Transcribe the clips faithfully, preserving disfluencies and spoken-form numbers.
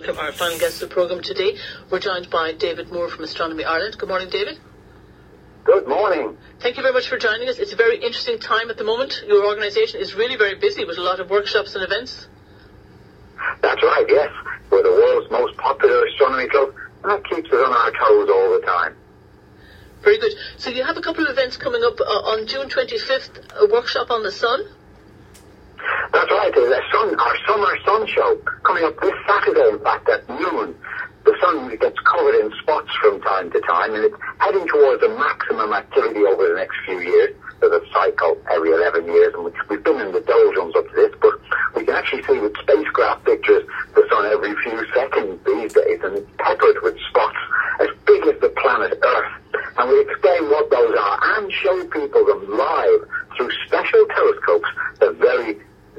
Our final guest of the programme today. We're joined by David Moore from Astronomy Ireland. Good morning, David. Good morning. Thank you very much for joining us. It's a very interesting time at the moment. Your organisation is really very busy with a lot of workshops and events. That's right, yes. We're the world's most popular astronomy club, and that keeps us on our toes all the time. Very good. So you have a couple of events coming up uh, on June twenty-fifth, a workshop on the sun. That's right. There's a sun, our summer sun show coming up this Saturday, in fact, at noon. The sun gets covered in spots from time to time, and it's heading towards a maximum activity over the next few years. There's a cycle every eleven years, and we've been in the doldrums up to this, but we can actually see with spacecraft pictures the sun every few seconds these days, and it's peppered with spots as big as the planet Earth. And we explain what those are and show people them live through special telescopes, the very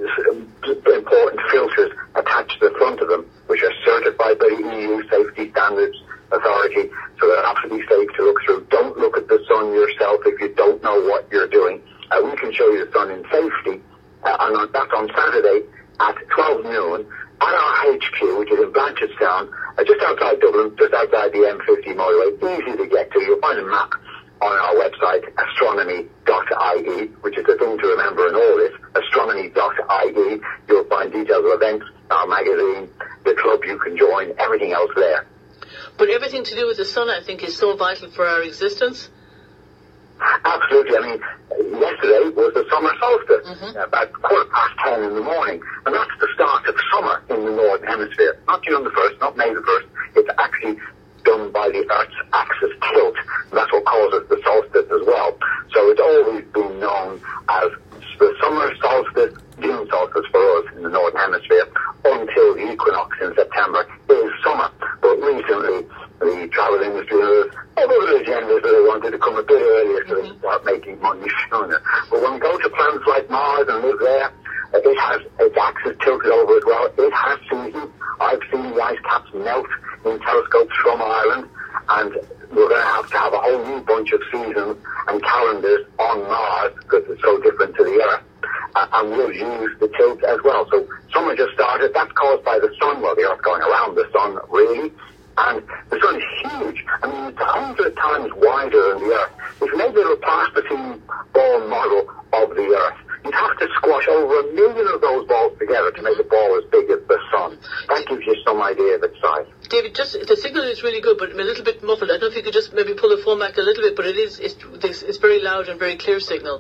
important filters attached to the front of them, which are certified by the E U Safety Standards Authority, so they're absolutely safe to look through. Don't look at the sun yourself if you don't know what you're doing. Uh, we can show you the sun in safety, uh, and that's on Saturday at twelve noon at our H Q, which is in Blanchardstown, uh, just outside Dublin, just outside the M fifty motorway. Easy to get to. You'll find a map on our website, astronomy dot I E, which is the thing to remember in all this, astronomy dot I E. You'll find details of events, our magazine, the club you can join, everything else there. But everything to do with the sun, I think, is so vital for our existence. Absolutely. I mean, yesterday was the summer solstice, mm-hmm. about quarter past ten in the morning, and that's the start of summer in the Northern Hemisphere. Not June the first, not May the first. It's actually done by the Earth's axis tilt. That's what causes the solstice as well. So it's always been known as the summer solstice, June solstice for us in the Northern Hemisphere, until the equinox in September is summer. But recently, the travel industry has other agendas that they wanted to come a bit earlier so they can start making money sooner. But when we go to planets like Mars and live there, it has its axis tilted over as well. It has seasons. I've seen the ice caps melt in telescopes from Ireland, and we're going to have to have a whole new bunch of seasons and calendars on Mars because it's so different to the Earth, uh, and we'll use the tilt as well. So summer just started. That's caused by the sun. Well, the Earth going around the sun, really, and the sun is huge. I mean, it's a hundred times wider than the Earth. If you made a little plasticine ball model of the Earth, you'd have to squash over a million of those balls together to make a ball as big as the sun. That gives you some idea of its size. David, just the signal is really good, but a little bit muffled. I don't know if you could just maybe pull the phone back a little bit, but it is it's, it's very loud and very clear signal.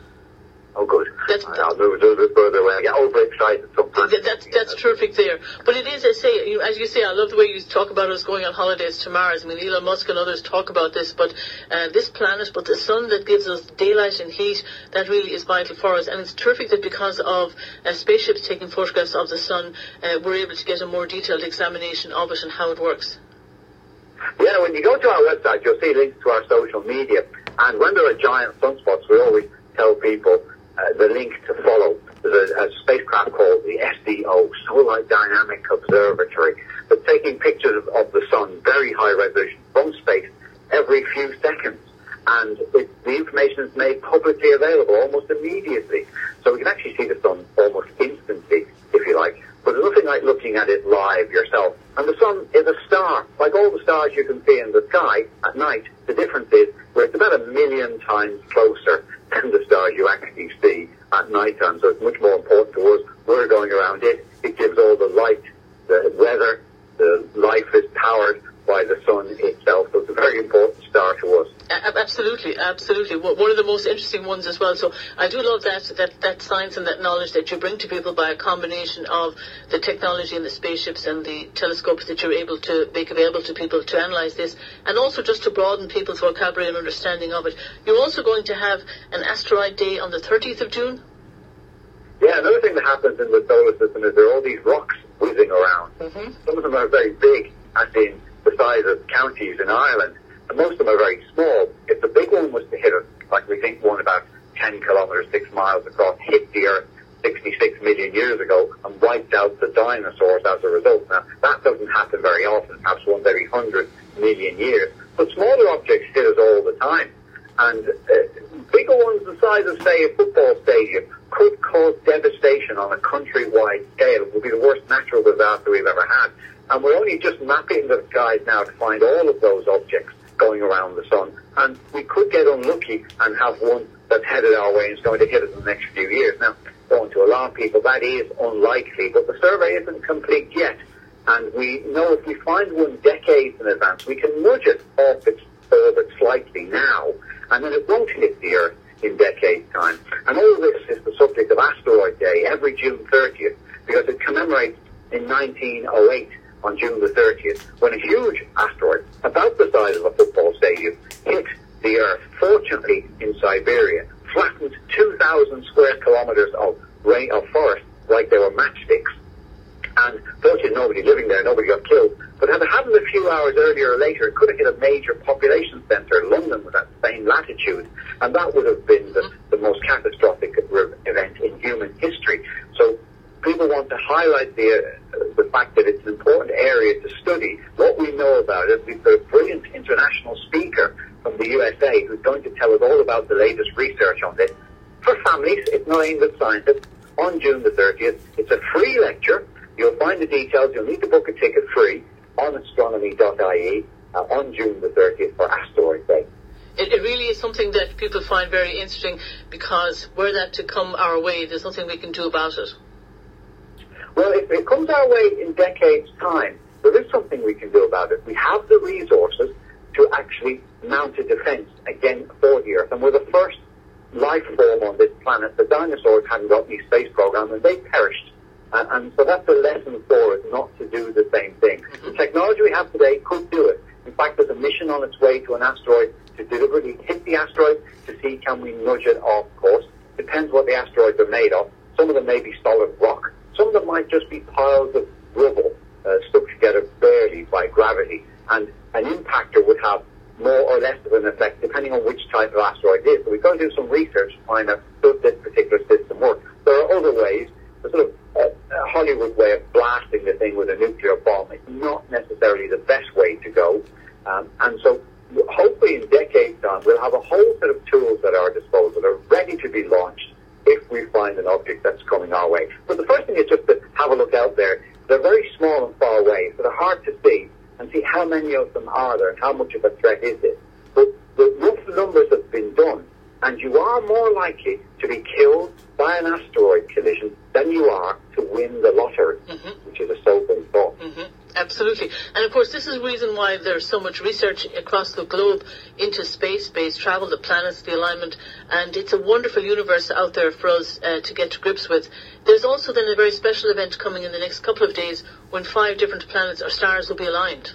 Oh, good. That's, I'll move a little bit further when I get overexcited sometimes. That, that's that's terrific there. But it is, I say, you, as you say, I love the way you talk about us going on holidays to Mars. I mean, Elon Musk and others talk about this, but uh, this planet, but the sun that gives us daylight and heat, that really is vital for us. And it's terrific that because of uh, spaceships taking photographs of the sun, uh, we're able to get a more detailed examination of it and how it works. Yeah, when you go to our website, you'll see links to our social media. And when there are giant sunspots, we always tell people Uh, the link to follow. There's a, a spacecraft called the S D O, Solar Dynamic Observatory, that's taking pictures of, of the sun, very high resolution, from space, every few seconds. And it, the information is made publicly available almost immediately. So we can actually see the sun almost instantly, if you like. But there's nothing like looking at it live yourself. And the sun is a star. Like all the stars you can see in the sky at night, the difference is where it's about a million times closer than the stars you actually see at night time. So it's much more important to us. We're going around it. It gives all the light, the weather, the life is powered by the sun itself. So it's a very important star to us. Absolutely, absolutely. One of the most interesting ones as well. So I do love that, that that science and that knowledge that you bring to people by a combination of the technology and the spaceships and the telescopes that you're able to make available to people to analyse this, and also just to broaden people's vocabulary and understanding of it. You're also going to have an asteroid day on the thirtieth of June? Yeah, another thing that happens in the solar system is there are all these rocks whizzing around. Mm-hmm. Some of them are very big, as in the size of counties in Ireland. And most of them are very small. If the big one was to hit us, like we think one about ten kilometres, six miles across, hit the Earth sixty-six million years ago and wiped out the dinosaurs as a result. Now, that doesn't happen very often, perhaps once every one hundred million years. But smaller objects hit us all the time. And uh, bigger ones the size of, say, a football stadium could cause devastation on a countrywide scale. It would be the worst natural disaster we've ever had. And we're we're only just mapping the skies now to find all of those objects going around the sun, and we could get unlucky and have one that's headed our way and is going to hit us in the next few years. Now, going to alarm people, that is unlikely, but the survey isn't complete yet, and we know if we find one decades in advance, we can nudge it off its orbit slightly now, and then it won't hit the Earth in decades' time. And all this is the subject of Asteroid Day every June thirtieth, because it commemorates in nineteen oh eight, on June the thirtieth, when a huge asteroid, about the size of a football stadium, hit the Earth, fortunately in Siberia, flattened two thousand square kilometres of, rain, of forest like they were matchsticks. And fortunately, nobody living there, nobody got killed. But had it happened a few hours earlier or later, it could have hit a major population centre. London was at the same latitude, and that would have been the, the most catastrophic event in human history. So people want to highlight the uh, the fact that it's an important area to study. What we know about it, we've got a brilliant international speaker from the U S A who's going to tell us all about the latest research on this. For families, it's not aimed at scientists. On June the thirtieth, it's a free lecture. You'll find the details. You'll need to book a ticket free on astronomy dot I E uh, on June the thirtieth for Asteroid Day. It, it really is something that people find very interesting, because were that to come our way, there's nothing we can do about it. Well, if it comes our way in decades' time, there is something we can do about it. We have the resources to actually mount a defence again for the Earth. And we're the first life form on this planet. The dinosaurs hadn't got any space program, and they perished. Uh, and so that's a lesson for us not to do the same thing. Mm-hmm. The technology we have today could do it. In fact, there's a mission on its way to an asteroid to deliberately hit the asteroid to see can we nudge it off course. Depends what the asteroids are made of. Some of them may be solid rock. Some of them might just be piles of rubble uh, stuck together barely by gravity. And an impactor would have more or less of an effect depending on which type of asteroid it is. So we've got to do some research to find out, does this particular system work? There are other ways. The sort of uh, a Hollywood way of blasting the thing with a nuclear bomb is not necessarily the best way to go. Um, and so hopefully in decades time we'll have a whole set of tools at our disposal that are ready to be launched if we find an object that's coming our way. But the first thing is just to have a look out there. They're very small and far away, so they're hard to see, and see how many of them are there and how much of a threat is it. But the rough numbers have been done, and you are more likely to be killed by an asteroid collision than you are to win the lottery, mm-hmm. which is a sobering thought. Mm-hmm. Absolutely. And of course, this is the reason why there's so much research across the globe into space, space travel, the planets, the alignment, and it's a wonderful universe out there for us uh, to get to grips with. There's also then a very special event coming in the next couple of days when five different planets or stars will be aligned.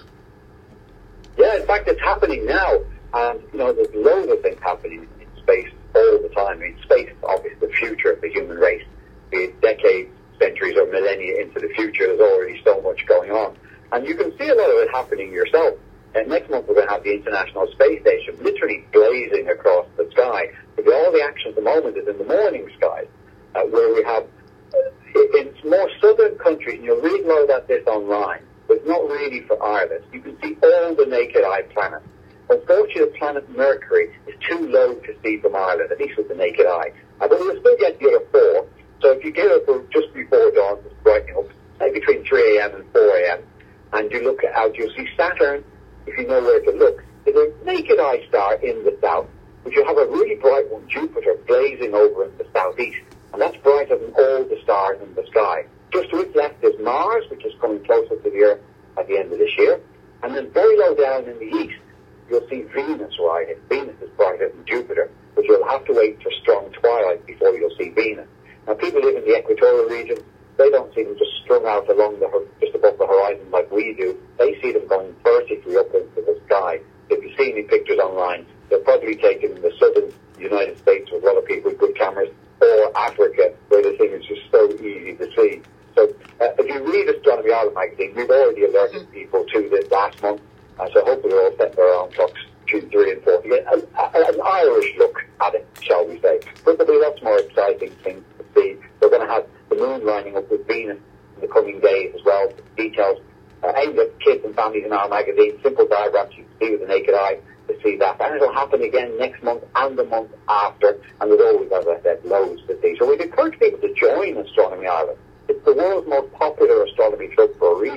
Yeah, in fact, it's happening now. And, you know, there's loads of things happening in space all the time. I mean, space is obviously the future of the human race. Be it decades, centuries, or millennia into the future, there's already so much going on. And you can see a lot of it happening yourself. And next month we're going to have the International Space Station literally blazing across the sky. But all the action at the moment is in the morning sky, uh, where we have, uh, in more southern countries, and you'll read more about this online, but it's not really for Ireland. You can see all the naked eye planets. Unfortunately, the planet Mercury is too low to see from Ireland, at least with the naked eye. Uh, but we'll still get the other four. So if you get up just before dawn, it's brightening up, say between three a.m. and four a.m., and you look out, you'll see Saturn, if you know where to look. There's a naked eye star in the south, but you'll have a really bright one, Jupiter, blazing over in the southeast, and that's brighter than all the stars in the sky. Just to its left is Mars, which is coming closer to the Earth at the end of this year, and then very low down in the east, you'll see Venus rising. Venus is brighter than Jupiter, but you'll have to wait for strong twilight before you'll see Venus. Now, people live in the equatorial region. They don't see them just strung out along the, just above the horizon like we do. They see them going vertically up into the sky. If you see any pictures online, they're probably taken in the southern United States with a lot of people with good cameras, or Africa, where the thing is just so easy to see. So uh, if you read Astronomy Ireland magazine, we've already alerted people to this last month, uh, so hopefully they're all set their own clocks, June three and four. Yeah, an, an Irish look at it, shall we say. But there'll be lots more exciting things to see. We're going to have the moon lining up with Venus in the coming days as well. Details uh, aimed at kids and families in our magazine. Simple diagrams you can see with the naked eye to see that. And it'll happen again next month and the month after. And there's always, as I said, loads to see. So we'd encourage people to join Astronomy Ireland. It's the world's most popular astronomy club for a reason.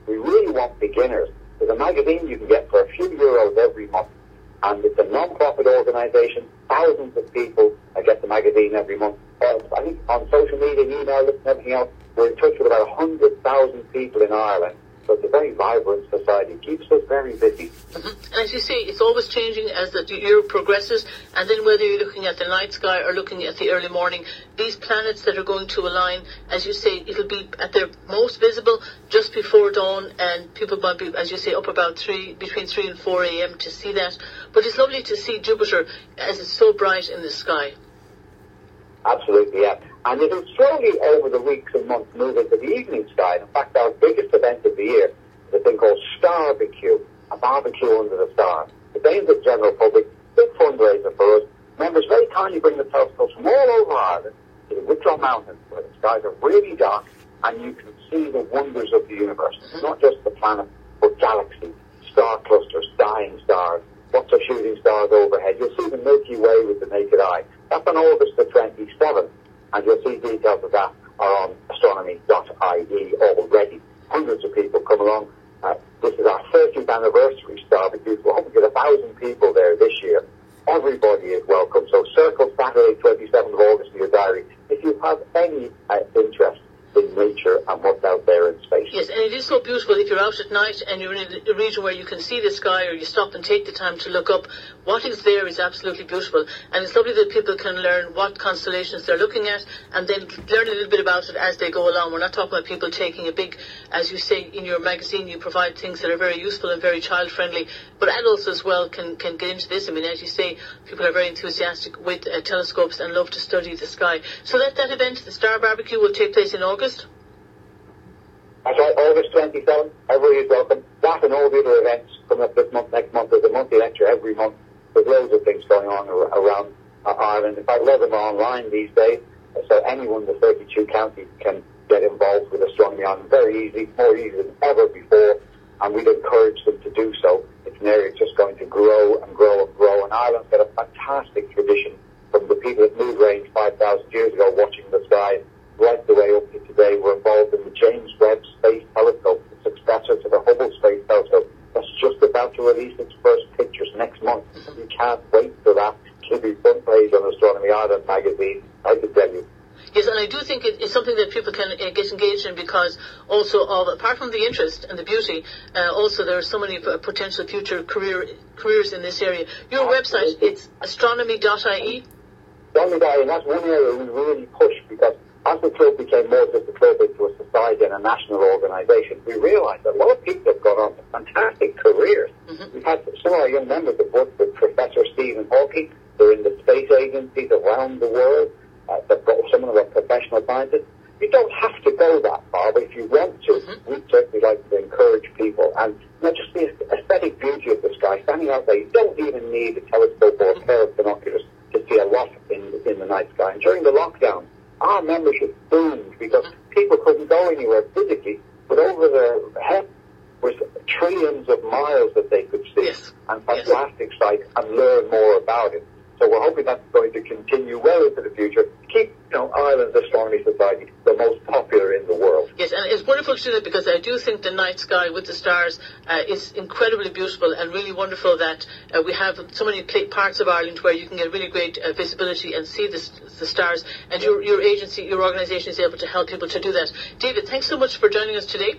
We really want beginners. There's a magazine you can get for a few euros every month, and it's a non-profit organisation. Thousands of people uh, get the magazine every month. Uh, I think on social media, email, and everything else, we're in touch with about one hundred thousand people in Ireland. So it's a very vibrant society. It keeps us very busy. Mm-hmm. And as you say, it's always changing as the year progresses. And then whether you're looking at the night sky or looking at the early morning, these planets that are going to align, as you say, it'll be at their most visible just before dawn. And people might be, as you say, up about three, between three and four a.m. to see that. But it's lovely to see Jupiter as it's so bright in the sky. Absolutely, yeah. And it will slowly, over the weeks and months, move into the evening sky. In fact, our biggest event of the year is a thing called Starbecue, a barbecue under the stars. It's aimed at the general public, big fundraiser for us. Members very kindly bring the telescopes from all over Ireland to the Wicklow Mountains, where the skies are really dark, and you can see the wonders of the universe. It's not just the planet, but galaxies, star clusters, dying stars, lots of shooting stars overhead. You'll see the Milky Way with the naked eye. That's on August the twenty-seventh, and you'll see details of that are on astronomy dot I E already. Hundreds of people come along. Uh, this is our thirtieth anniversary Starbecue. We're hoping to get a thousand people there this year. Everybody is welcome. So circle Saturday, twenty-seventh of August in your diary if you have any uh, interest in nature and what's out there in space. Yes, and it is so beautiful if you're out at night and you're in a region where you can see the sky, or you stop and take the time to look up. What is there is absolutely beautiful, and it's lovely that people can learn what constellations they're looking at and then learn a little bit about it as they go along. We're not talking about people taking a big, as you say in your magazine, you provide things that are very useful and very child-friendly, but adults as well can, can get into this. I mean, as you say, people are very enthusiastic with uh, telescopes and love to study the sky. So that, that event, the Star Barbecue, will take place in August? That's right, August twenty-seventh. Everybody is welcome. That and all the other events coming up this month, next month. There's a monthly lecture every month. There's loads of things going on ar- around uh, Ireland. In fact, a lot of them are online these days. So anyone in the thirty-two counties can get involved with Astronomy Ireland very easily, more easy than ever before. And we'd encourage them to do so. It's an area that's just going to grow and grow and grow. And Ireland's got a fantastic tradition from the people at Mood Range five thousand years ago watching the sky right the way up to today. We're involved in the James Webb Space Telescope, the successor to the Hubble Space Telescope. That's just about to release its first pictures next month. You can't wait for that. It'll be front page on Astronomy Ireland magazine, I can tell you. Yes, and I do think it, it's something that people can uh, get engaged in because also of, apart from the interest and the beauty, uh, also there are so many uh, potential future career careers in this area. Your Absolutely. Website, it's astronomy dot I E? Astronomy dot I E, and that's one area we really push because as the club became more just a club into a society and a national organisation, we realised that a lot of people have gone on to fantastic careers. Mm-hmm. We've had some of our young members that worked with Professor Stephen Hawking. They're in the space agencies around the world. Uh, they've got some of them are professional scientists. You don't have to go that far, but if you want to, mm-hmm. we'd certainly like to encourage people. And not just the aesthetic beauty of the sky, standing out there, you don't even need a telescope or a pair of binoculars to see a lot in, in the night sky. And during the lockdown, our membership boomed because people couldn't go anywhere physically, but over their head was trillions of miles that they could see, yes. and fantastic yes. sights, and learn more about it. So we're hoping that's going to continue well into the future. Keep, you know, Ireland's Astronomy Society the most popular in the world. Yes, and it's wonderful to do that because I do think the night sky with the stars uh, is incredibly beautiful and really wonderful that uh, we have so many parts of Ireland where you can get really great uh, visibility and see the, the stars. And your, your agency, your organisation is able to help people to do that. David, thanks so much for joining us today.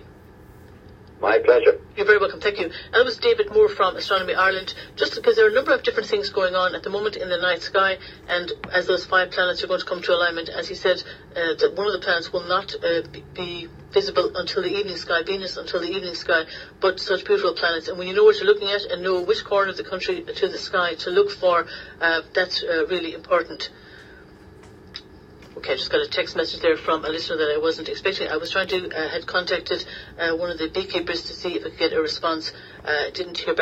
My pleasure. You're very welcome. Thank you. And that was David Moore from Astronomy Ireland. Just because there are a number of different things going on at the moment in the night sky, and as those five planets are going to come to alignment, as he said, uh, that one of the planets will not uh, be visible until the evening sky, Venus until the evening sky, but such beautiful planets. And when you know what you're looking at and know which corner of the country to the sky to look for, uh, that's uh, really important. Okay, I just got a text message there from a listener that I wasn't expecting. I was trying to, uh, had contacted uh, one of the beekeepers to see if I could get a response. Uh, didn't hear back.